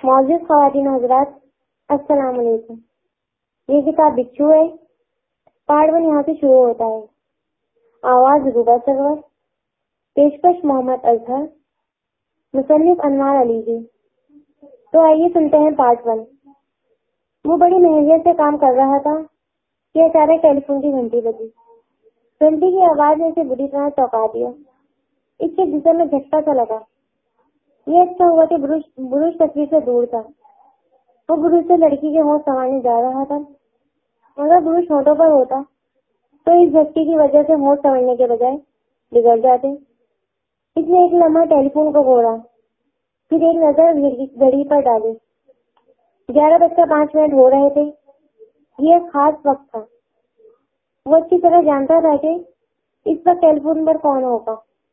معزز خواتین حضرات، السلام علیکم۔ یہ کتاب بچھو ہے، پارٹ 1 یہاں سے شروع ہوتا ہے۔ آواز روبا سرور، پیشکش محمد اظہر، مصنف انوار علی جی۔ تو آئیے سنتے ہیں پارٹ 1۔ وہ بڑی محنت سے کام کر رہا تھا کہ اچانک ٹیلی فون کی گھنٹی بجی۔ گھنٹی کی آواز نے اسے بری طرح چونکا دیا۔ اس کے جسم میں جھٹکا سا لگا۔ یہ اچھا ہوا کہ برش تصویر سے دور تھا۔ وہ برش سے لڑکی کے ہونٹ سنوارنے جا رہا تھا۔ اگر برش ہونٹوں پر ہوتا تو اس جھٹکے کی وجہ سے ہونٹ سنورنے کے بجائے بگڑ جاتے۔ اس نے ایک لمحہ ٹیلی فون کو گھوڑا، پھر ایک نظر گھڑی پر ڈالی۔ 11:05 ہو رہے تھے۔ یہ ایک خاص وقت تھا۔ وہ اچھی طرح جانتا تھا کہ اس وقت ٹیلی فون پر کون ہوگا۔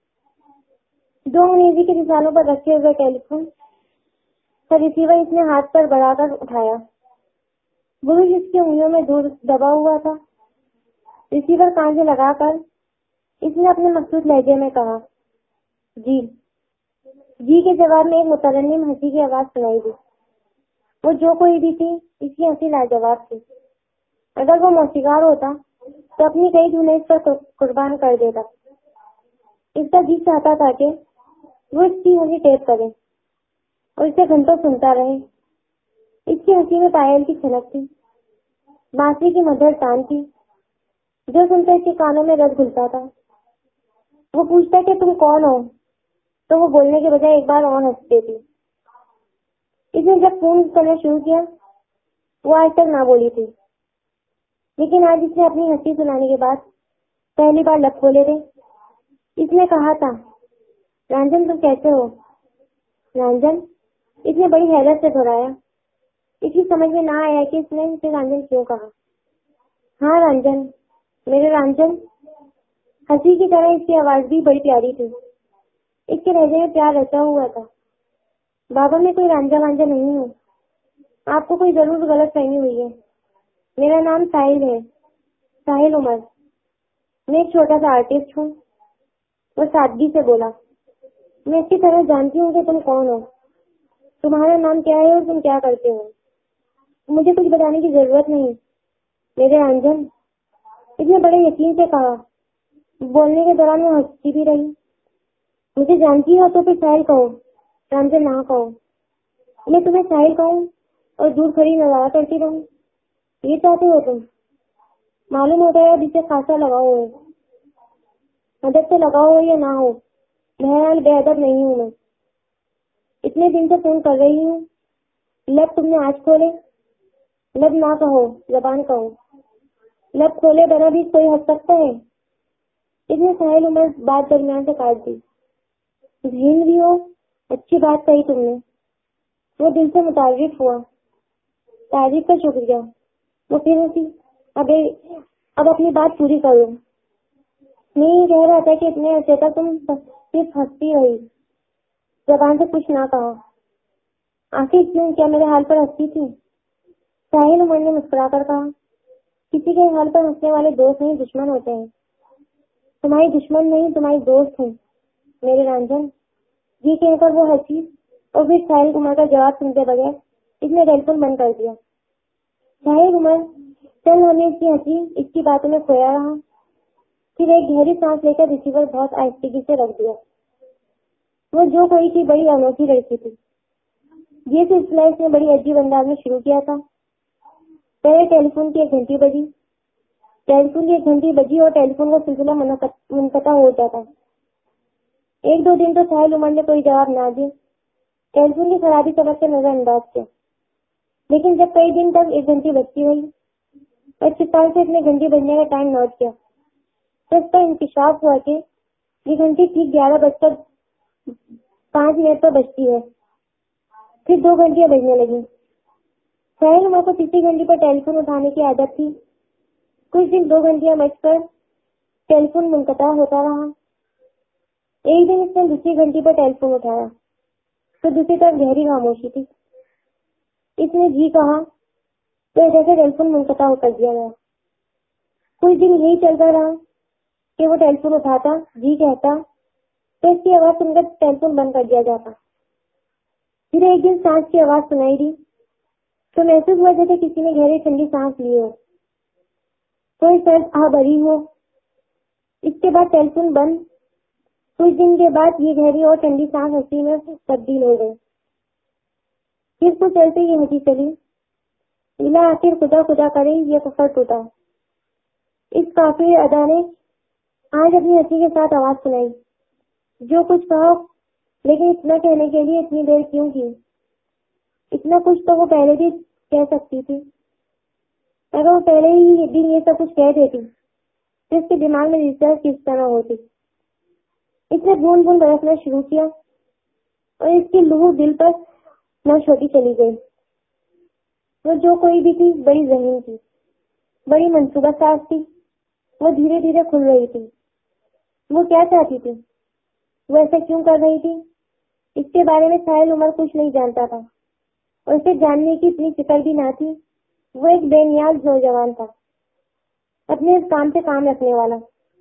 2 انگریزی کے رسالوں پر رکھے ہوئے ٹیلی فون کا ریسیور اس نے ہاتھ پر بڑھا کر اٹھایا۔ برش اس کی انگلیوں میں دور دبا ہوا تھا۔ ریسیور کان سے لگا کر اس نے اپنے مخصوص لہجے میں کہا، جی۔ جی کے جواب میں ایک مترنم ہنسی کی آواز سنائی دی۔ وہ جو کوئی بھی تھی، اس کی ہنسی لاجواب تھی۔ اگر وہ موسیقار ہوتا تو اپنی کئی دھنیں اس پر قربان کر دیتا۔ اس کا جی چاہتا تھا کہ وہ اس کی ہنسی ٹیپ کرے اور اسے گھنٹوں سنتا رہے۔ اس کی ہنسی میں پائل کی چھلک تھی، بانسری کی مدھر تان تھی، جو سنتے اس کے کانوں میں رس گھلتا تھا۔ وہ پوچھتا کہ تم کون ہو، تو وہ بولنے کے بجائے ایک بار اور ہنس دیتی۔ اس نے جب فون کرنا شروع کیا، وہ آج تک نہ بولی تھی، لیکن آج اس نے اپنی ہنسی سنانے کے بعد پہلی بار لب کھولے تھے۔ اس نے کہا تھا، رنجن تم کیسے ہو؟ رنجن؟ اس نے بڑی حیرت سے دہرایا۔ اس کی سمجھ میں نہ آیا کہ اس نے اسے رنجن کیوں کہا۔ ہاں رنجن، میرے رنجن۔ ہنسی کی طرح اس کی آواز بھی بڑی پیاری تھی۔ اس کے لہجے میں پیار رچا ہوا تھا۔ بابا میں کوئی رانجھا وانجھا نہیں ہوں، آپ کو کوئی ضرور غلط فہمی ہوئی ہے۔ میرا نام ساحل ہے، ساحل عمر۔ میں ایک چھوٹا سا آرٹسٹ ہوں۔ وہ سادگی سے بولا، میں اچھی طرح جانتی ہوں کہ تم کون ہو، تمہارا نام کیا ہے اور تم کیا کرتے ہو۔ مجھے کچھ بتانے کی ضرورت نہیں، میرے رنجن۔ اس نے بڑے یقین سے کہا۔ بولنے کے دوران وہ ہنستی بھی رہی۔ مجھے جانتی ہو تو پھر ساحل کہو، رنجن نہ کہو۔ میں تمہیں ساحل کہوں اور دور کھڑی نظارہ کرتی رہوں، یہ چاہتے ہو تم؟ معلوم ہوتا ہے اب اسے خاصا لگاؤ ہے۔ ادب سے لگاؤ ہو یا نہ ہو، بہرحال بے ادب نہیں ہوں میں۔ اتنے دن سے فون کر رہی ہوں، لب تم نے آج کھولے؟ لب نہ کہو، زبان کہو۔ لب کھولے بنا بھی کوئی ہنس سکتا ہے؟ اس نے ساحل عمر بات درمیان سے کاٹ دی۔ ذہین بھی ہو، اچھی بات کہی تم نے۔ وہ دل سے متعارف ہوا۔ تعریف کا شکریہ۔ وہ پھر ہنسی۔ اب اپنی بات پوری کرو۔ میں یہ کہہ رہا تھا کہ اتنے عرصے تک تم صرف ہنستی رہی، زبان سے کچھ نہ کہا۔ آخر کیوں؟ کیا میرے حال پر ہنستی تھی؟ ساحل عمر نے مسکرا کر کہا، کسی کے حال پر ہنسنے والے دوست نہیں، دشمن ہوتے ہیں۔ تمہاری دشمن نہیں، تمہاری دوست ہوں میرے رنجن۔ یہ کہہ کر وہ ہنسی اور پھر ساحل عمر کا جواب سنتے بغیر اس نے ٹیلی فون بند کر دیا۔ ساحل عمر چند ہمیں اس کی ہنسی، اس کی باتوں میں کھویا رہا، پھر ایک گہری سانس لے کر ریسیور بہت آہستگی سے رکھ دیا۔ وہ جو کوئی تھی بڑی انوکھی لڑکی تھی۔ یہ سلسلہ اس نے بڑی عجیب انداز میں شروع کیا تھا۔ پہلے ٹیلی فون کی ایک گھنٹی بجی۔ ٹیلی فون کی ایک گھنٹی بجی اور ٹیلی فون کا سلسلہ منقطع ہو جاتا۔ 1-2 دن تو ساحل عمر نے کوئی جواب نہ دیا، ٹیلی فون کی خرابی سمجھ کر نظر انداز کیا۔ لیکن جب کئی دن تک ایک گھنٹی بجتی رہی اور چپال سے اپنے گھنٹی بجنے کا ٹائم نوٹ کیا، تو اس پر انکشاف ہوا کہ یہ گھنٹی ٹھیک 11:05 پر بجتی ہے۔ پھر 2 گھنٹیاں بجنے لگیں۔ ساحل عمر کو تیسری گھنٹی پر ٹیلی فون اٹھانے کی عادت تھی۔ کچھ دن 2 گھنٹیاں بج کر ٹیلی فون منقطع ہوتا رہا۔ ایک دن اس نے دوسری گھنٹی پر ٹیلی فون اٹھایا تو دوسری طرف گہری خاموشی تھی۔ اس نے جی کہا تو جیسے ٹیلی فون منقطع کر دیا گیا۔ کچھ دن یہی چلتا رہا کہ وہ ٹیلی فون اٹھاتا، جی کہتا، تو اس کی آواز سن کر ٹیلی فون بند کر دیا جاتا۔ پھر ایک دن سانس کی آواز سنائی دی تو محسوس ہوا جیسے کسی نے گہری ٹھنڈی سانس لی ہو، کوئی سرد آہ بھری ہو۔ اس کے بعد ٹیلی فون بند۔ کچھ دن کے بعد یہ گہری اور ٹھنڈی سانس ہنسی میں تبدیل ہو گئی۔ پھر کچھ چلتے یہ ہنسی چلی، الہ آخر خدا خدا کرے یہ کفر ٹوٹا۔ اس کافر ادا نے آج اپنی ہنسی کے ساتھ آواز سنائی، جو کچھ کہا، لیکن اتنا کہنے کے لیے اتنی دیر کیوں کی؟ اتنا کچھ تو وہ پہلے بھی کہہ سکتی تھی۔ اگر وہ پہلے ہی دن یہ سب کچھ کہہ دیتی تو اس کے دماغ میں ریسرچ کس طرح ہوتی۔ اس نے بوند بوند برسنا شروع کیا اور اس کی لوح دل پر نوش ہوتی چلی گئی۔ وہ جو کوئی بھی تھی بڑی ذہین تھی، بڑی منصوبہ ساز تھی۔ وہ دھیرے دھیرے کھل رہی تھی۔ وہ کیا چاہتی تھی؟ وہ ایسا کیوں کر رہی تھی؟ اس کے بارے میں ساحل عمر کچھ نہیں جانتا تھا اور اسے جاننے کی اتنی فکر بھی نہ تھی۔ وہ ایک بے نیاز نوجوان تھا، اپنے اس کام سے کام رکھنے والا۔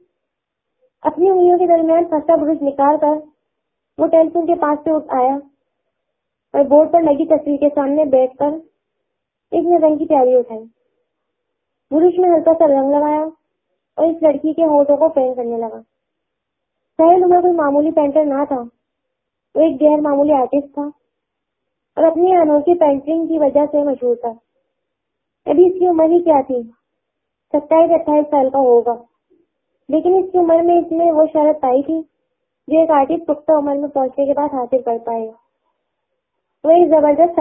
اپنی انگلیوں کے درمیان پھنسا برش نکال کر وہ ٹیلی فون کے پاس سے اٹھ آیا اور بورڈ پر لگی تصویر کے سامنے بیٹھ کر ایک نے رنگ کی پیالی اٹھائی، برش میں ہلکا سا رنگ لگایا اور اس لڑکی کے ہونٹوں کو پینٹ کرنے لگا۔ ساحل عمر کوئی معمولی پینٹر نہ تھا، وہ ایک غیر معمولی آرٹسٹ تھا اور اپنی انوکھی پینٹنگ کی وجہ سے مشہور تھا۔ ابھی اس کی عمر ہی کیا تھی، 27-28 سال کا ہوگا، لیکن اس کی عمر میں اس نے وہ شہرت پائی تھی جو ایک آرٹسٹ پختہ عمر میں پہنچنے کے بعد حاصل کر پائے گا۔ وہ ایک زبردست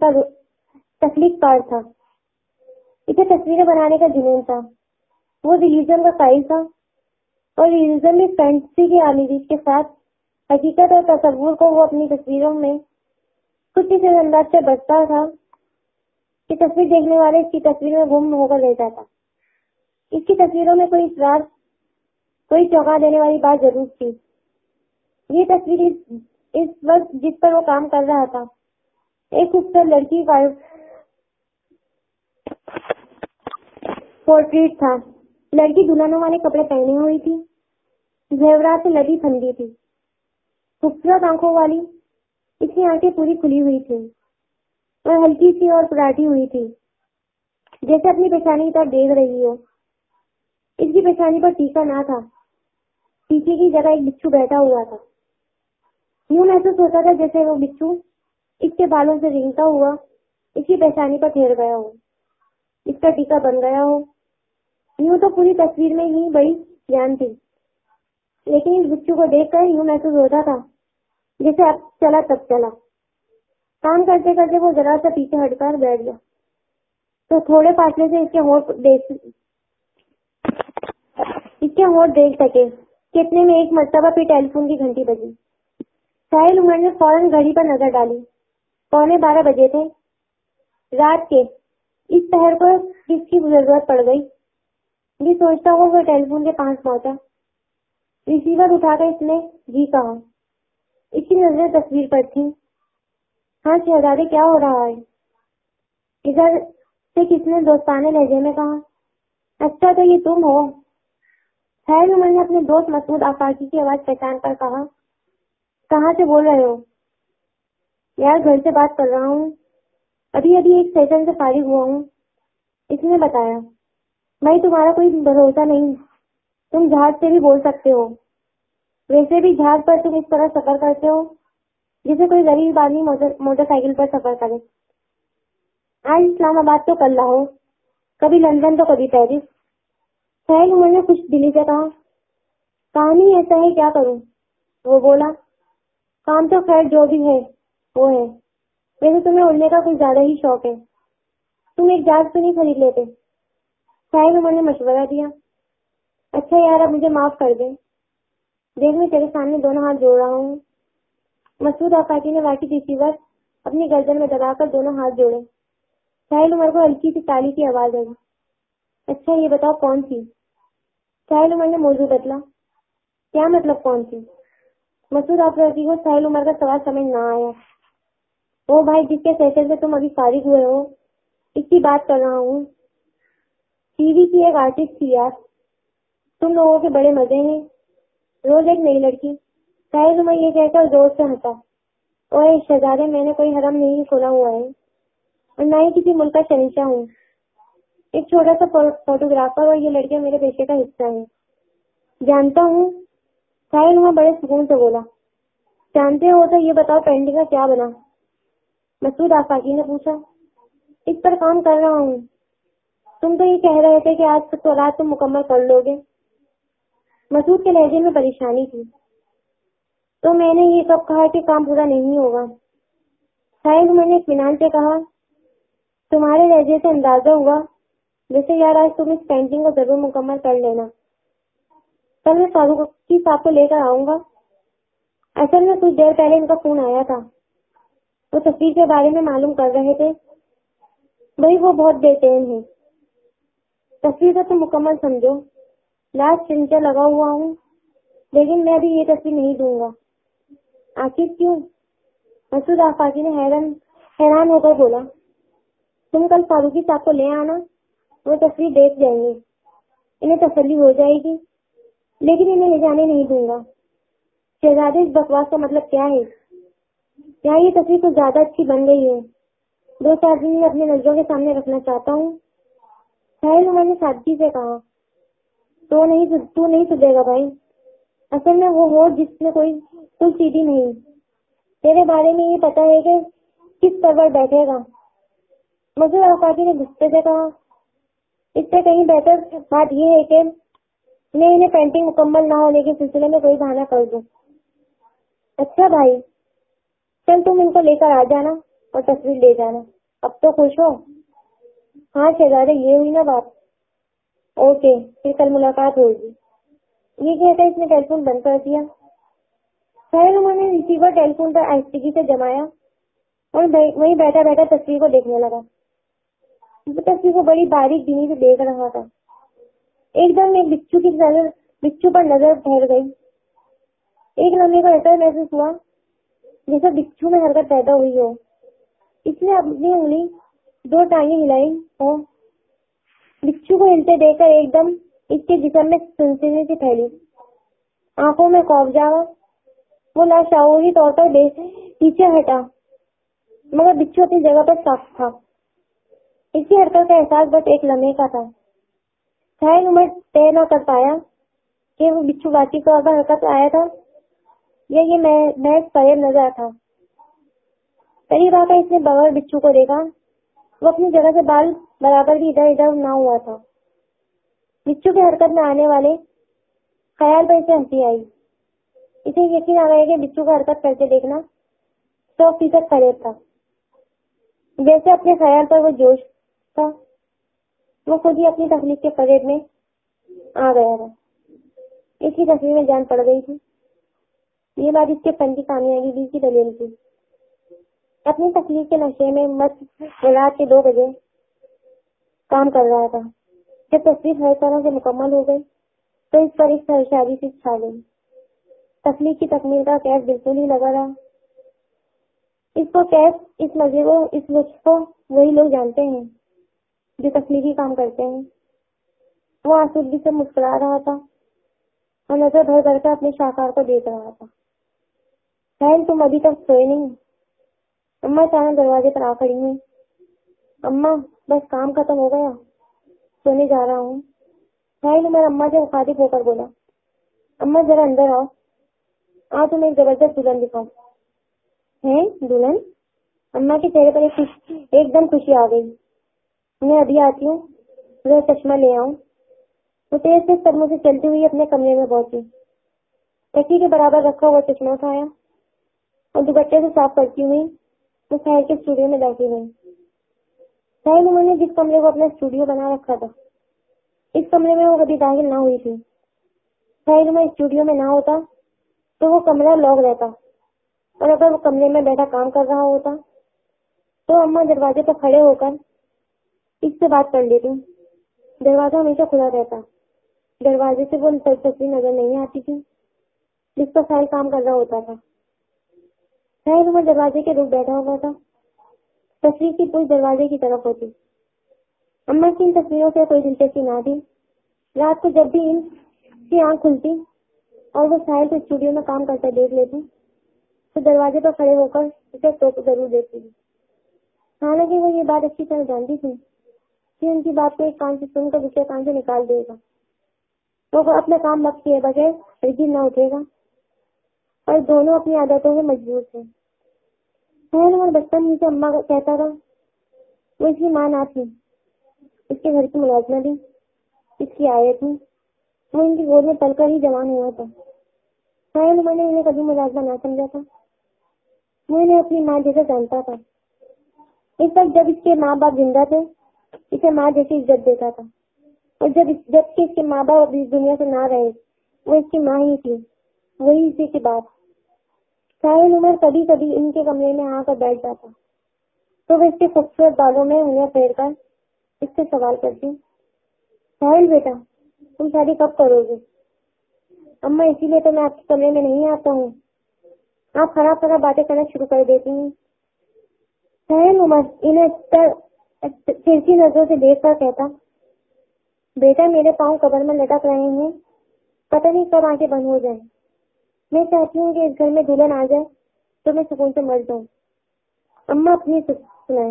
تخلیق کار تھا۔ اسے تصویریں بنانے کا جنون تھا۔ وہ ریئلزم کا قائل تھا اور ریئلزم میں فینٹسی کی آمیزش کے ساتھ حقیقت اور تصور کو وہ اپنی تصویروں میں کچھ اس انداز سے بستا تھا کہ تصویر دیکھنے والے اس کی تصویر میں گم ہو کر رہ جاتا۔ اس کی تصویروں میں کوئی اسرار، کوئی چونکا دینے والی بات ضرور تھی۔ یہ تصویر اس وقت جس پر وہ کام کر رہا تھا ایک خوبصورت لڑکی کا پورٹریٹ تھا۔ لڑکی دلہنوں والے کپڑے پہنے ہوئی تھی، زیورات سے لدی پھندی تھی، خوبصورت آنکھوں والی۔ اس کی آنکھیں پوری کھلی ہوئی تھی اور ہلکی سی اور پراٹھی ہوئی تھی، جیسے اپنی پیشانی کی طرف دیکھ رہی ہو۔ اس کی پیشانی پر ٹیکا نہ تھا، ٹیکے کی جگہ ایک بچھو بیٹھا ہوا تھا۔ یوں محسوس ہوتا تھا جیسے وہ بچھو اس کے بالوں سے رینگتا ہوا اس کی پیشانی پر ٹھہر گیا ہو، اس کا ٹیکا بن گیا ہو۔ یوں تو پوری تصویر میں ہی بڑی جان تھی، لیکن اس بچھو کو دیکھ کر یوں محسوس ہوتا تھا جیسے اب چلا تب چلا۔ کام کرتے کرتے وہ ذرا سا پیچھے ہٹ کر بیٹھ گیا تو تھوڑے فاصلے سے اس کے ہونٹ دیکھ سکے۔ کتنے میں ایک مرتبہ پھر ٹیلی فون کی گھنٹی بجی۔ ساحل عمر نے فوراً گھڑی پر نظر ڈالی۔ 11:15 بجے تھے، رات کے۔ اس پہر کو کس کی ضرورت پڑ گئی؟ یہ سوچتا ہوا وہ ٹیلی فون کے پاس پہنچا۔ ریسیور اٹھا کر اس نے جی کہا۔ اس کی نظریں تصویر پر تھیں۔ ہاں شہزادے، کیا ہو رہا ہے؟ ادھر سے کس نے دوستانے لہجے میں کہا۔ اچھا تو یہ تم ہو؟ ساحل عمر نے اپنے دوست مسعود آفاقی کی آواز پہچان کر کہا۔ کہاں سے بول رہے ہو؟ یار گھر سے بات کر رہا ہوں، ابھی ایک سیشن سے فارغ ہوا ہوں۔ اس نے بتایا۔ بھائی تمہارا کوئی بھروسہ نہیں، تم جہاز سے بھی بول سکتے ہو۔ ویسے بھی جہاز پر تم اس طرح سفر کرتے ہو جیسے کوئی غریب آدمی موٹر سائیکل پر سفر کرے۔ آج اسلام آباد تو کل لاہور، کبھی لندن تو کبھی پیرس۔ ساحل عمر نے خوش دلی سے کہا۔ کہانی ایسا ہے، کیا کروں؟ وہ بولا۔ کام تو خیر جو بھی ہے وہ ہے، ویسے تمہیں اڑنے کا کچھ زیادہ ہی شوق ہے، تم ایک جہاز تو نہیں خرید لیتے؟ ساحل عمر نے مشورہ دیا۔ اچھا یار اب مجھے معاف کر دیں، دیکھ میں تیرے سامنے دونوں ہاتھ جوڑ رہا ہوں۔ مسعود آفاقی نے واقعی ریسیور اپنی گردن میں دبا کر دونوں ہاتھ جوڑے۔ ساحل عمر کو ہلکی سی تالی کی آواز آئی۔ اچھا یہ بتاؤ کون سی؟ ساحل عمر نے موضوع بدلا۔ کیا مطلب کون سی؟ مسعود آفاقی کو ساحل عمر کا سوال سمجھ نہ آیا۔ وہ بھائی جس کے سیشن سے تم ابھی فارغ ہوئے ہو اس کی بات کر رہا ہوں۔ ٹی وی کی ایک آرٹسٹ تھی یار، تم لوگوں کے بڑے مزے ہیں، روز ایک نئی لڑکی۔ ساحل عمر یہ کہہ کر زور سے ہنسا۔ ओए शहजादे, मैंने कोई हरम नहीं खोला हुआ है और ना ही किसी मुल्क का शहंशाह हूँ। एक छोटा सा फोटोग्राफर और ये लड़कियां मेरे पेशे का हिस्सा है। जानता हूँ। साहिल वहाँ बड़े सुकून से बोला। जानते हो तो ये बताओ पेंटिंग का क्या बना? मसूद आफाकी ने पूछा। इस पर काम कर रहा हूँ। तुम तो ये कह रहे थे कि आज तो रात तुम मुकम्मल कर लोगे। मसूद के लहजे में परेशानी थी। तो मैंने ये कब कहा कि काम पूरा नहीं होगा? साहिल, मैंने इत्मीनान से कहा। तुम्हारे लहजे से अंदाजा हुआ जैसे यार आज तुम इस पेंटिंग को जरूर मुकम्मल कर लेना। कल मैं फारूकी साहब को लेकर आऊंगा। असल में कुछ देर पहले इनका फोन आया था। वो तस्वीर के बारे में मालूम कर रहे थे। वही वो बहुत बेचैन है। तस्वीर को तुम मुकम्मल समझो। लास्ट चिंचा लगा हुआ हूँ, लेकिन मैं भी ये तस्वीर नहीं दूंगा। आखिर क्यों? मसूद आफाकी ने हैरान होकर बोला। तुम कल फारूकी साहब को ले आना, वो तस्वीर देख जाएंगे, इन्हें तसल्ली हो जाएगी, लेकिन इन्हें ले जाने नहीं दूंगा। शहजादे, इस बकवास का मतलब क्या है? क्या ये तस्वीर कुछ ज्यादा अच्छी बन गई है? 2-4 दिन में अपने नजरों के सामने रखना चाहता हूँ। साहिल, मैंने सादगी से कहा। तू नहीं सुधरेगा भाई। असल में वो हो जिसमें कोई सीधी नहीं। तेरे बारे में ये पता है कि किस परवर बैठेगा? मसूद आफाकी ने गुस्से से कहा। इससे कहीं बेहतर बात यह है कि मैं इन्हें पेंटिंग मुकम्मल ना होने के सिलसिले में कोई बहाना कर दूं। अच्छा भाई, चल तुम इनको लेकर आ जाना और तस्वीर ले जाना। अब तो खुश हो? हाँ शहजादे, ये हुई ना बात। ओके, फिर कल मुलाकात होगी। ये कहकर इसने टेलीफोन बंद कर दिया। साहिल ने रिसीवर टेलीफोन पर आहिस्तगी से जमाया और वहीं बैठा बैठा तस्वीर को देखने लगा। वो तस्वीर को बड़ी बारीक बीनी से देख रहा था। एकदम एक बिच्छू पर नजर ठहर गई। एक लम्हे को ऐसा महसूस हुआ जैसे बिच्छू में हरकत पैदा हुई हो। इसने अपनी उंगली 2 टांगें हिलाई हो। बिच्छू को हिलते देखकर एकदम इसके जिस्म में सनसनी सी फैली। आंखों में खौफ जागा। वो लाशऊरी तौर पर पीछे हटा, मगर बिच्छू अपनी जगह पर साफ था। इसकी हरकत का एहसास बस एक लम्हे का था। साहिल उम्र तय न कर पाया कि वो बिच्छू वाकई तौर पर हरकत आया था या ये महज फरेब नजर था। करीब आकर इसने बगैर बिच्छू को देखा। वो अपनी जगह से बाल बराबर भी इधर उधर ना हुआ था। बिच्छू की हरकत में आने वाले ख्याल पर इसे हंसी आई। इसे यकीन आ गया कि बिच्छू का हरकत करके देखना 100% फरेब था। जैसे अपने ख्याल पर वो जोश था, वो खुद ही अपनी तकलीफ के परेड में आ गया था। इसकी तस्वीर में जान पड़ गई थी। ये बात इसके फन की कामयाबी की दलील थी। अपनी तकलीफ के नशे में मस्त रात के 2 बजे काम कर रहा था। जब तस्वीर हर तरह से मुकम्मल हो गई तो इस पर एक सरशादी सी छा गई। तकलीफ की तकमील का कैफ बिल्कुल ही लगा रहा। इसको कैफ, इस मजे को, इस लुत्फ को वही लोग जानते हैं जो तकलीफी काम करते हैं। वो आसूदगी से मुस्कुरा रहा था और नजर भर भर कर अपने शाहकार को देख रहा था। साहिल, तुम अभी तक सोए नहीं? अम्मा अचानक दरवाजे पर आ खड़ी हुई। अम्मा, बस काम खत्म हो गया, सोने जा रहा हूँ। साहिल उमर अम्मा से मुखातिब होकर बोला। अम्मा जरा अंदर आओ, आज तुम्हें एक जबरदस्त दुल्हन दिखाऊं। है दुल्हन? अम्मा के चेहरे पर एकदम खुशी आ गई। मैं अभी आती हूँ, जरा चश्मा ले आऊं। वो तेज से कदमों से चलती हुई अपने कमरे में पहुंची। तकिए के बराबर रखा हुआ चश्मा उठाया और दुपट्टे से साफ करती हुई वो साहिल के स्टूडियो में बैठी गई। साहिल उन्होंने जिस कमरे को अपना स्टूडियो बना रखा था, इस कमरे में वो कभी दाखिल ना हुई थी। साहिल में स्टूडियो में ना होता तो वो कमरा लॉक रहता, और अगर वो कमरे में बैठा काम कर रहा होता तो अम्मा दरवाजे पर खड़े होकर इससे बात कर लेती। दरवाजा हमेशा खुला रहता। दरवाजे से वो तस्वीर नजर नहीं आती थी जिस पर साहिल काम कर रहा होता था। साहिल उमर दरवाजे के रूप बैठा हुआ था। तस्वीर की पूरी दरवाजे की तरफ होती। अम्मा की इन तस्वीरों से कोई दिलचस्पी ना थी। रात को जब भी इनकी आंख खुलती और वो साहिल को स्टूडियो में काम करते देख लेती تو دروازے پر کھڑے ہو کر اسے ٹوک ضرور دیتی تھی، حالانکہ وہ یہ بات اچھی طرح جانتی تھی کہ ان کی بات کو ایک کان سے سن کر دوسرے کان سے نکال دے گا، وہ اپنا کام وقت کیے بغیر رجی نہ اٹھے گا، اور دونوں اپنی عادتوں میں مجبور تھے۔ سہیل عمر بچپن ہی سے اماں کو کہتا تھا، وہ اس کی ماں نہ تھی، اس کے گھر کی ملازمہ تھی، اس کی آیت تھی، وہ ان کی گود میں پل کر ہی جوان ہوا تھا۔ سہیل عمر نے انہیں کبھی ملازمہ نہ سمجھا تھا، وہ انہیں اپنی ماں جیسا جانتا تھا۔ اس وقت جب اس کے ماں باپ زندہ تھے اسے ماں جیسی عزت دیتا تھا، اور جب کہ اس کے ماں باپ اس دنیا سے نہ رہے وہ اس کی ماں ہی تھی، وہی اسی کی بات۔ سہیل عمر کبھی کبھی ان کے کمرے میں آ کر بیٹھ جاتا تو وہ اس کے خوبصورت بالوں میں انہیں پھیر کر اس سے سوال کرتی، سہیل بیٹا تم شادی کب کرو گے؟ اماں اسی لیے تو میں آپ کے کمرے میں نہیں آتا ہوں، آپ خراب خراب باتیں کرنا شروع کر دیتی ہیں۔ سہیل عمر انہیں ترچھی نظروں سے دیکھ کر کہتا، بیٹا میرے پاؤں قبر میں لٹک رہے ہیں، پتہ نہیں کب آنکھیں بند ہو جائیں، میں چاہتی ہوں کہ اس گھر میں دلہن آ جائے تو میں سکون سے مر جاؤں۔ اماں اپنی سنائے،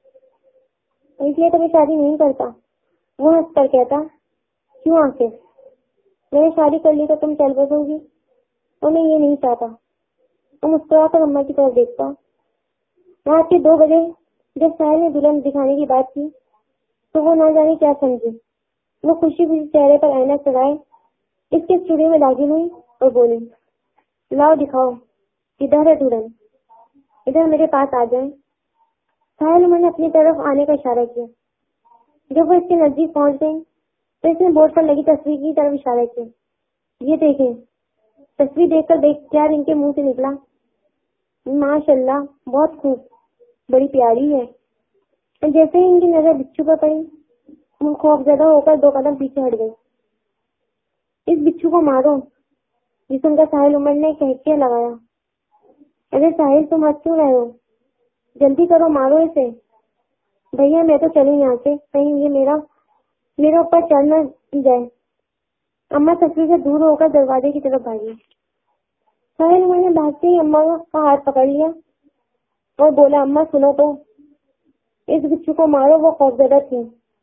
اس لیے تو میں شادی نہیں کرتا۔ وہ ہنس کر کہتا، کیوں آنکھیں؟ میں نے شادی کر لی تو تم چل بسو گی، اور میں یہ نہیں چاہتا۔ وہ مسکرا کر اماں کی طرف دیکھتا۔ رات کے 2 بجے جب سہیل نے دلہن دکھانے کی بات کی تو وہ نہ جانے کیا سمجھی، وہ خوشی خوشی چہرے پر آئینہ چڑھائے اس کے چوڑی میں داخل ہوئی اور بولی، لاؤ دکھاؤ کدھر ہے دلہن، ادھر میرے پاس آ جائیں۔ سہیل عمر نے اپنی طرف آنے کا اشارہ کیا۔ جب وہ اس کے نزدیک پہنچ گئی تو اس نے بورڈ پر لگی تصویر کی طرف اشارہ کیا، یہ دیکھیں۔ تصویر دیکھ کر بیاختیار ان کے منہ سے نکلا، ماشاء اللہ بہت خوب، بڑی پیاری ہے۔ جیسے ہی ان کی نظر بچھو پر پڑی وہ خوف زدہ ہو کر 2 قدم پیچھے ہٹ گئی۔ اس بچھو کو مارو، جسم کا سہیل عمر نے کہہ لگایا۔ ارے ساحل تم ہنس کیوں رہے ہو؟ جلدی کرو مارو اسے۔ بھیا میں تو چلوں یہاں سے، کہیں یہ میرے اوپر چڑھ نہ جائے۔ اماں تصویر سے دور ہو کر دروازے کی طرف بھاگی۔ ساحل عمر نے بھاگتے ہی اماں کا ہاتھ پکڑ لیا اور بولا، اماں سنو تو، اس بچھو کو مارو، وہ خوفزدہ تھی۔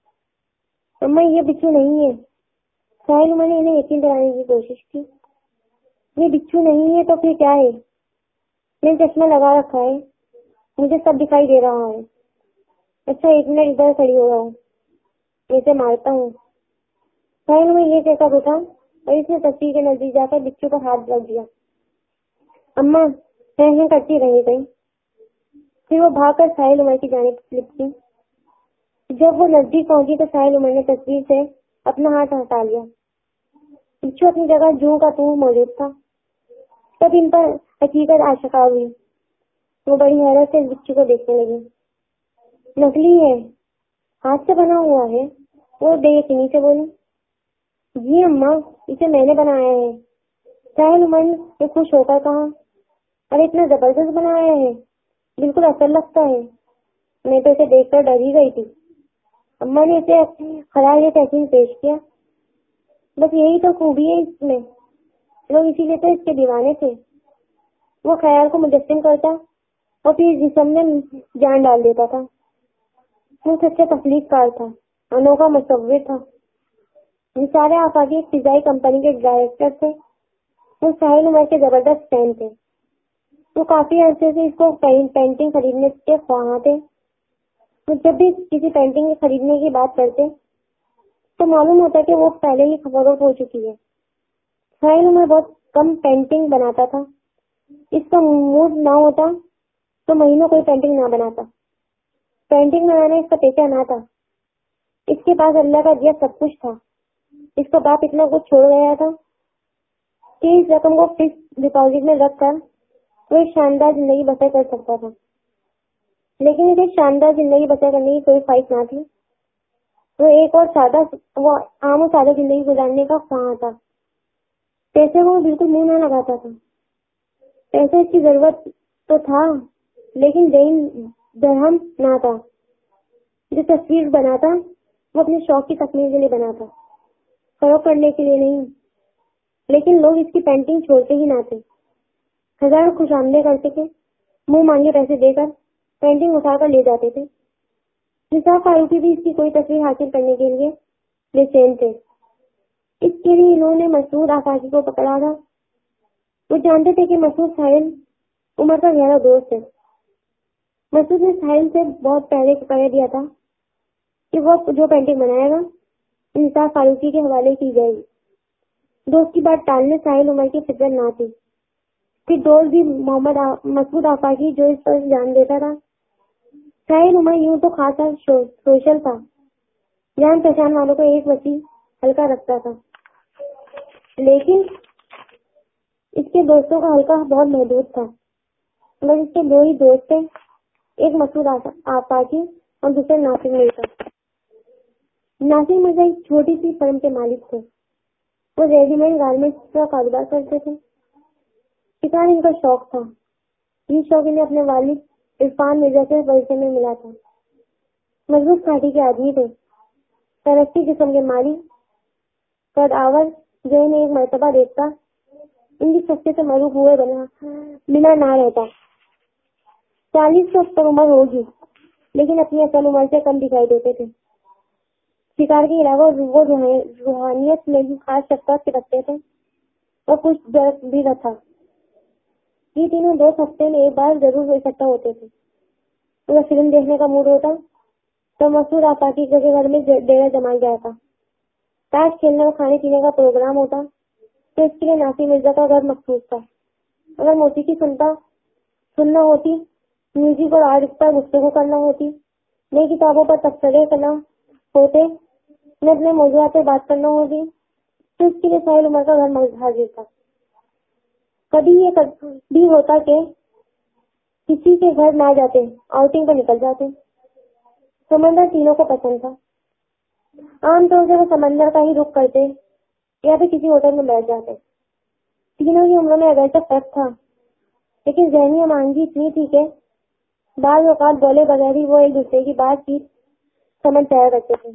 اماں یہ بچھو نہیں ہے۔ ساحل عمر نے انہیں یقین دلانے کی کوشش کی، یہ بچھو نہیں ہے تو پھر کیا ہے؟ میں چشمہ لگا رکھا ہے، مجھے سب دکھائی دے رہا ہے۔ اچھا 1 منٹ ادھر کھڑی ہو رہا ہوں، اسے مارتا ہوں۔ ساحل عمر یہ کہہ کر اٹھا اور اس نے تصویر کے نزدیک جا کر بچھو پر ہاتھ رکھ دیا۔ اماں ہیں کرتی رہی گئی، پھر وہ بھاگ کر ساحل عمر کی جانب لپٹی۔ جب وہ نزدیک پہنچی تو ساحل عمر نے تصویر سے اپنا ہاتھ ہٹا لیا۔ بچھو اپنی جگہ جوں کا توں موجود تھا۔ تب ان پر حقیقت آشکار ہوئی۔ وہ بڑی حیرت سے اس بچھو کو دیکھنے لگی۔ نکلی ہے، ہاتھ سے بنا ہوا ہے، وہ بے یقینی سے بولی۔ جی اماں، اسے میں نے بنایا ہے۔ ساحل عمر نے خوش ہو کر کہا، ارے اتنا زبردست بنایا ہے، بالکل اصل لگتا ہے۔ میں تو اسے دیکھ کر ڈر ہی گئی تھی۔ اماں نے اسے خراج تحسین پیش کیا۔ بس یہی تو خوبی ہے اس میں، لوگ اسی لیے تو اس کے دیوانے تھے۔ وہ خیال کو مجسم کرتا اور پھر جسم میں جان ڈال دیتا تھا۔ وہ سچا تخلیق کار تھا، انوکھا مصور تھا۔ نثار آفاقی ایک فضائی کمپنی کے ڈائریکٹر تھے۔ وہ ساحل عمر کے زبردست فین تھے۔ وہ کافی عرصے سے اس کو پینٹنگ خریدنے کے خواہاں تھے۔ وہ جب بھی کسی پینٹنگ خریدنے کی بات کرتے تو معلوم ہوتا کہ وہ پہلے ہی فروخت ہو چکی ہے۔ ساحل عمر بہت کم پینٹنگ بناتا تھا۔ اس کا موڈ نہ ہوتا تو مہینوں کوئی پینٹنگ نہ بناتا۔ پینٹنگ بنانا اس کا پیشہ نہ تھا، اس کے پاس اللہ کا دیا سب کچھ تھا۔ اس کا باپ اتنا کچھ چھوڑ گیا تھا کہ اس رقم کو فکس ڈپازٹ میں رکھ کر وہ ایک شاندار زندگی بسر کر سکتا تھا، لیکن اسے شاندار زندگی بسر کرنے کی کوئی خواہش نہ تھی۔ وہ عام و سادہ زندگی گزارنے کا خواہاں تھا۔ پیسے کو وہ بالکل منہ نہ لگاتا تھا۔ پیسے اس کی ضرورت تو تھا، لیکن درہم نہ تھا۔ جو تصویر بناتا وہ اپنے شوق کی تکمیل کے لیے بناتا، فروخت کرنے کے لیے نہیں۔ لیکن لوگ اس کی پینٹنگ چھوڑتے ہی نہ تھے۔ ہزاروں خوش آمدید کرتے تھے، منہ مانگے پیسے دے کر پینٹنگ اٹھا کر لے جاتے تھے۔ نثار فاروقی بھی اس کی کوئی تصویر حاصل کرنے کے لیے بے چین تھے۔ اس کے لیے انہوں نے مسعود آفاقی کو پکڑا تھا۔ وہ جانتے تھے کہ مسعود ساحل عمر کا گہرا دوست ہے۔ مسعود نے ساحل سے بہت پہلے کہہ دیا تھا کہ وہ جو پینٹنگ بنائے گا نثار فاروقی کے حوالے کی جائے گی۔ دوست کی بات ٹالنے ساحل عمر کی فطرت نہ تھی۔ پھر دوست بھی مسعود آفاقی جو اس پر جان دیتا تھا۔ ساحل عمر یوں تو خاصا سوشل تھا، جان پہچان والوں کو ایک وسیع حلقہ رکھتا تھا، لیکن اس کے دوستوں کا حلقہ بہت محدود تھا۔ بس اس کے دو ہی دوست تھے، ایک مسعود آفاقی اور دوسرے ناصر مرزا۔ ناصر مرزا ایک چھوٹی سی فرم کے مالک تھے۔ وہ ریڈی میڈ گارمنٹس کا کاروبار کرتے تھے۔ شکار ان کا شوق تھا۔ یہ شوق انہیں اپنے والد عرفان مرزا کے ورثے میں ملا تھا۔ مضبوط کھاٹی کے آدمی تھے، ترقی قسم کے مالی قد آور، جو انہیں ایک مرتبہ دیکھتا ان کی سستے سے معروف ہوئے بنا نہ رہتا۔ 40 سے 70 عمر ہوگی، لیکن اپنی اصل عمر سے کم دکھائی دیتے تھے۔ شکار کے علاوہ وہ روحانیت میں بھی خاص شفقت رکھتے تھے اور کچھ درد بھی رکھا۔ یہ تینوں دوست ہفتے میں ایک بار ضرور اکٹھا ہوتے تھے۔ اگر فلم دیکھنے کا موڈ ہوتا تو مسعود آفاقی کے گھر میں ڈیرا جما گیا تھا۔ تاش کھیلنے اور کھانے پینے کا پروگرام ہوتا تو اس کے لیے ناصر مرزا کا گھر مخصوص تھا۔ اگر موسیقی سننا ہوتی، میوزک اور آرٹ پر گفتگو کرنا ہوتی، نئی کتابوں پر تبصرے کرنا ہوتے، نئے اپنے موضوعات پر بات کرنا ہوتی، تو اس کے لیے ساحل عمر کا گھر حاضر تھا۔ کبھی یہ بھی ہوتا کہ کسی کے گھر نہ جاتے، آؤٹنگ پر نکل جاتے۔ سمندر تینوں کو پسند تھا۔ عام طور سے وہ سمندر کا ہی رخ کرتے یا پھر کسی ہوٹل میں بیٹھ جاتے۔ تینوں کی عمروں میں اگرچہ فرق تھا، لیکن ذہنی امانگی اتنی تھی کہ بعض اوقات بولے بغیر ہی وہ ایک دوسرے کی بات چیت سمجھ جایا کرتے تھے۔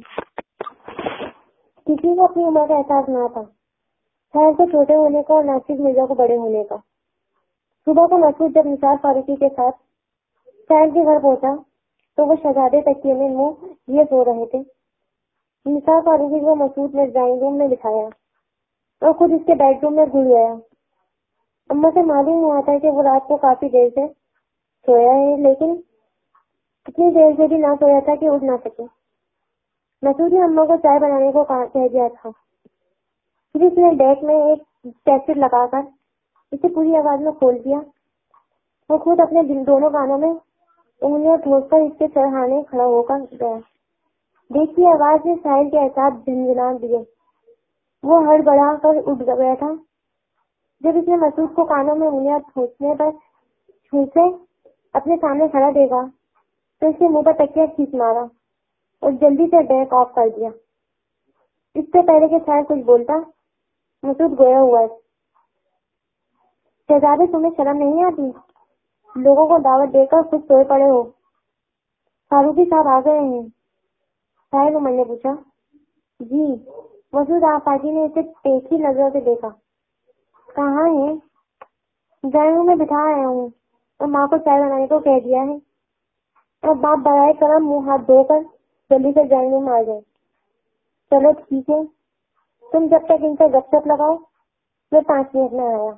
کسی کو اپنی عمر کا احساس نہ تھا، ساحل کو چھوٹے ہونے کا اور ناصر مرزا کو بڑے ہونے کا۔ صبح کو مسعود جب نثار فاروقی کے ساتھ ساحل کے گھر پہنچا تو وہ شہزادے تکیے میں منہ لیے سو رہے تھے۔ نثار فاروقی کو مسعود نے ڈرائنگ روم میں بٹھایا اور خود اس کے بیڈ روم میں گھس گیا۔ اماں سے معلوم ہوا تھا کہ وہ رات کو کافی دیر سے سویا ہے، لیکن اتنی دیر سے بھی نہ سویا تھا کہ اٹھ نہ سکے۔ مسعود نے اماں کو چائے بنانے کو کہہ دیا تھا۔ پھر اس نے ڈیک میں ایک کیسٹ لگا کر اسے پوری آواز میں کھول دیا۔ وہ خود اپنے دونوں کانوں میں انگلیاں ٹھوس کر اس کے سرہانے کھڑا ہو کر گیا۔ دیکھتی آواز نے ساحل کے اعصاب جھنجھلا دیے۔ وہ ہڑبڑا کر اٹھ گیا تھا۔ جب اس نے مسعود کو کانوں میں انگلیاں ٹھوسے اپنے سامنے کھڑا دیکھا تو اس کے منہ پر تکیہ کھینچ مارا اور جلدی سے ڈیک آف کر دیا۔ اس سے پہلے کہ ساحل کچھ بولتا، مسعود گویا ہوا ہے۔ شہزادے تمہیں شرم نہیں آتی؟ لوگوں کو دعوت دے کر خود سوئے پڑے ہو۔ فاروقی صاحب آ گئے ہیں؟ ساحل عمر نے پوچھا۔ جی۔ مسعود آفاقی نے اسے تیکھی نظروں سے دیکھا۔ کہاں ہیں؟ ڈرائنگ روم میں بٹھا آیا ہوں اور ماں کو چائے بنانے کو کہہ دیا ہے۔ اور باپ برائے کرم منہ ہاتھ دھو کر جلدی سے ڈرائنگ روم آ جائے۔ چلو ٹھیک ہے، تم جب تک ان سے گپ شپ لگاؤ، میں 5 منٹ میں آیا۔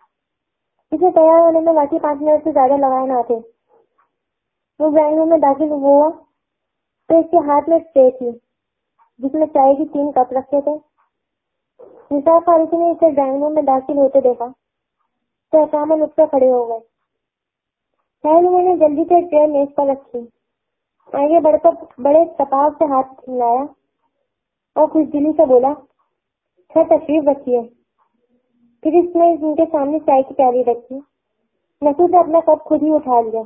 اسے تیار ہونے میں باقی 5 منٹ سے زیادہ لگائے نہ تھے۔ وہ ڈرائنگ روم میں داخل ہوا تو اس کے ہاتھ میں ٹرے تھی جس میں چائے کی 3 کپ رکھے تھے۔ نثار فاروقی نے اسے ڈرائنگ روم میں داخل ہوتے دیکھا تو احترام اٹھ کر کھڑے ہو گئے۔ ساحل عمر نے جلدی سے ٹرے میز پر رکھی، آگے بڑھ کر بڑے تپاؤ سے ہاتھ ہلایا اور خوش دلی سے بولا، سر تشریف رکھیے۔ پھر اس نے ان کے سامنے چائے کی پیالی رکھی۔ مسعود نے اپنا کپ خود ہی اٹھا لیا۔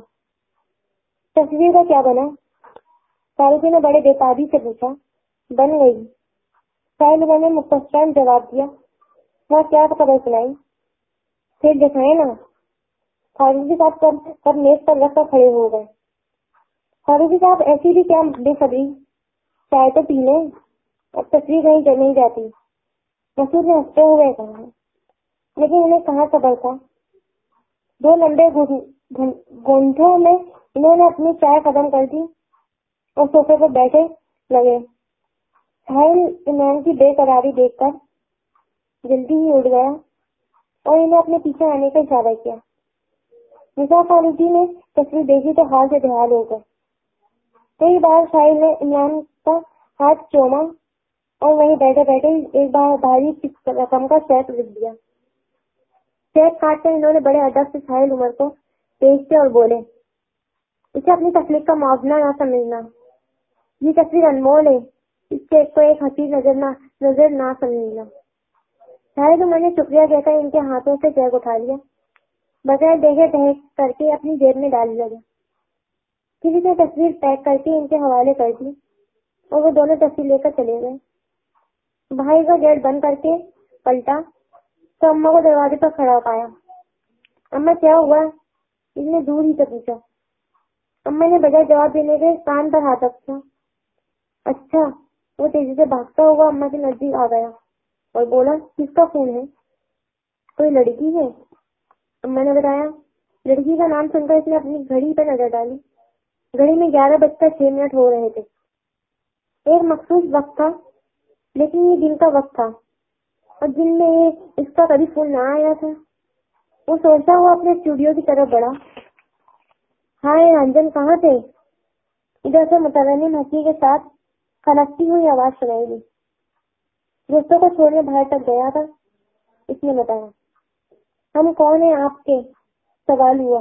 تصویر کا کیا بنا؟ فاروقی نے بڑے بے تابی سے پوچھا۔ بن گئی، ساحل عمر نے مختصراً جواب دیا۔ وہ کیا خبر سنائی؟ پھر دکھائے نا۔ فاروقی صاحب کب میز پر رکھ کر کھڑے ہو گئے۔ فاروقی صاحب ایسی بھی کیا بے صبری، چائے تو پی لیں، اب تصویر کہیں نہیں جاتی۔ مسعود نے ہنستے ہوئے کہا، لیکن انہیں کہاں صبر تھا۔ دو لمبے گھنٹوں میں انہوں نے اپنی چائے ختم کر دی اور صوفے پر بیٹھے لگے۔ ساحل عمران کی بے قراری دیکھ کر جلدی ہی اٹھ گیا اور انہیں اپنے پیچھے آنے کا اشارہ کیا۔ نثار خالوجی نے تصویر دیکھی تو حال سے بحال ہو گئے۔ کئی بار ساحل نے عمران کا ہاتھ چوما اور وہیں بیٹھے بیٹھے ایک بار بھاری رقم کا چیک لکھ دیا۔ چیک کاٹ کر انہوں نے بڑے ادب سے ساحل عمر کو پیش کیا اور بولے، اسے اپنی تخلیق کا معاوضہ نہ سمجھنا، یہ تصویر انمول ہے، اس چیک کو ایک حقیر نظر نہ سمجھنا۔ ساحل عمر نے شکریہ کہہ کر ان کے ہاتھوں سے چیک اٹھا لیا، بغیر دیکھے ٹہک کر کے اپنی جیب میں ڈالنے لگا۔ کسی نے تصویر پیک کر کے ان کے حوالے کر دی اور وہ دونوں تصویر لے کر چلے گئے۔ بھائی کا گیٹ بند کر کے پلٹا تو اماں کو دروازے پر کھڑا پایا۔ اماں کیا ہوا؟ اس نے دور ہی سے پوچھا۔ اماں نے بجائے جواب دینے کے کان پر ہاتھ رکھا۔ اچھا۔ وہ تیزی سے بھاگتا ہوا اماں کے نزدیک آ گیا اور بولا، کس کا فون ہے؟ کوئی لڑکی ہے؟ اماں نے بتایا۔ لڑکی کا نام سن کر اس نے اپنی گھڑی پر نظر ڈالی۔ گھڑی میں 11:06 ہو رہے تھے۔ ایک مخصوص وقت تھا، لیکن یہ دن کا وقت تھا اور دن میں اس کا کبھی فون نہ آیا تھا۔ وہ سوچتا ہوا اپنے اسٹوڈیو کی طرف بڑھا۔ ہائے رنجن، کہاں تھے؟ ادھر سے مترنم ہنسی کے ساتھ کھنکتی ہوئی آواز سنائی دی۔ دوستوں کو چھوڑنے باہر تک گیا تھا، اس نے بتایا۔ ہم کون ہیں آپ کے؟ سوال ہوا۔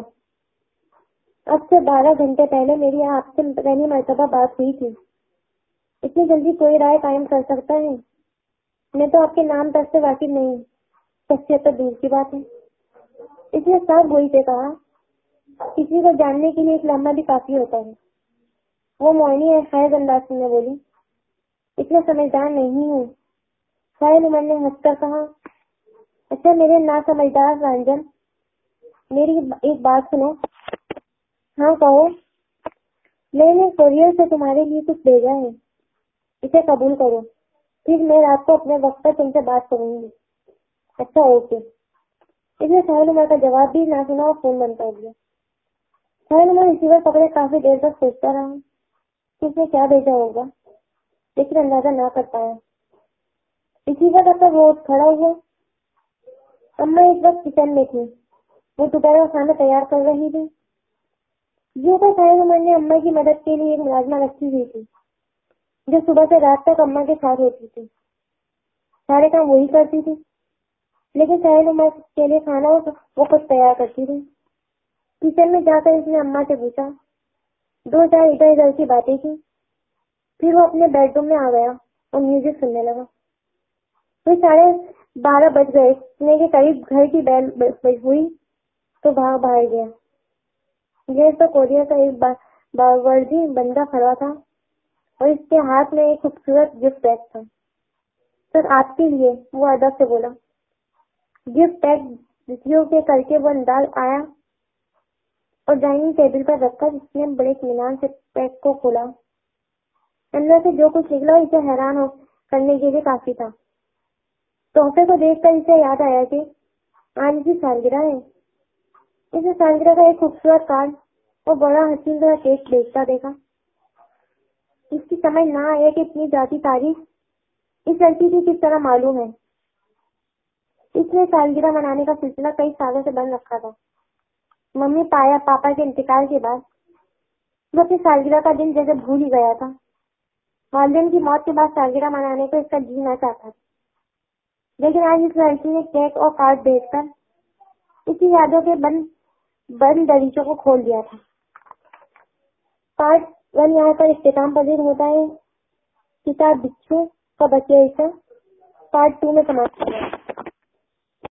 اب سے 12 گھنٹے پہلے میری آپ سے پہلی مرتبہ بات ہوئی تھی۔ اتنی جلدی کوئی رائے قائم کر سکتا ہے؟ میں تو آپ کے نام تک سے واقف نہیں، شخصیت تو دور کی بات ہے۔ اس نے صاف گوئی سے کہا، کسی کو جاننے کے لیے ایک لمحہ بھی کافی ہوتا ہے۔ وہ موئنی خیز انداز میں بولی، اتنا سمجھدار نہیں ہوں۔ ساحل عمر نے ہنس کر کہا، اچھا میرے نا سمجھدار رنجن، میری ایک بات سنو۔ ہاں کہو۔ میں نے کوریئر سے تمہارے لیے کچھ بھیجا ہے، اسے قبول کرو، پھر میں رات کو اپنے وقت پر تم سے بات کروں گی۔ اچھا اوکے۔ اس نے ساحل عمر کا جواب بھی نہ سنا اور فون بند کر دیا۔ ساحل عمر ریسیور پکڑے کافی دیر تک سوچتا رہا کہ اس نے کیا بھیجا ہوگا، لیکن اندازہ نہ کر پایا۔ ریسیور تب تک وہ کھڑا ہوا۔ اماں اس وقت کچن میں تھی، وہ دوپہر کا کھانا تیار کر رہی تھی۔ یوں تو ساحل عمر نے اماں کی مدد کے لیے ایک ملازمہ رکھی ہوئی تھی جو صبح سے رات تک اماں کے ساتھ ہوتی تھی، سارے کام وہی کرتی تھی، لیکن ساحل عمر کے لیے کھانا وہ خود تیار کرتی تھی۔ کچن میں جا کر اس نے اماں سے پوچھا، 2-4 ادھر ادھر کی باتیں کی، پھر وہ اپنے بیڈ روم میں آ گیا اور میوزک سننے لگا۔ پھر 12:30 بج گئے کے قریب گھر کی بیل ہوئی تو بھاگ باہر گیا۔ گیٹ پر کوریئر کا ایک باوردی بندہ کھڑا تھا اور اس کے ہاتھ میں ایک خوبصورت گفٹ پیک تھا۔ سر آپ کے لیے، وہ ادب سے بولا۔ گفٹ پیک ریسیو کے کر کے وہ انداز آیا اور ڈائننگ ٹیبل پر رکھ کر اس نے بڑے اطمینان سے پیک کو کھولا۔ اندر سے جو کچھ نکلا اسے حیران کرنے کے لیے کافی تھا۔ تحفے کو دیکھ کر اسے یاد آیا کہ آج کی سالگرہ ہے۔ اسے سالگرہ کا ایک خوبصورت کارڈ اور بڑا حسین کا کیک بیچتا دیکھا۔ اس کی سمجھ نہ آیا کہ اتنی ذاتی تاریخ اس لڑکی کی کس طرح معلوم ہے۔ اس نے سالگرہ منانے کا سلسلہ کئی سالوں سے بند رکھا تھا۔ ممی پاپا کے انتقال کے بعد وہ اپنی سالگرہ کا دن جیسے بھول ہی گیا تھا۔ والدین کی موت کے بعد سالگرہ منانے کو اس کا جی نہ چاہتا تھا، لیکن آج اس لڑکی نے کیک اور کارڈ بھیج کر اسی یادوں کے بند دریچوں کو کھول دیا تھا۔ پارٹ 1 یہاں پر اختتام پذیر ہوتا ہے۔ کتاب بچھو کا بچہ حصہ پارٹ 2 میں سماپت ہوگا۔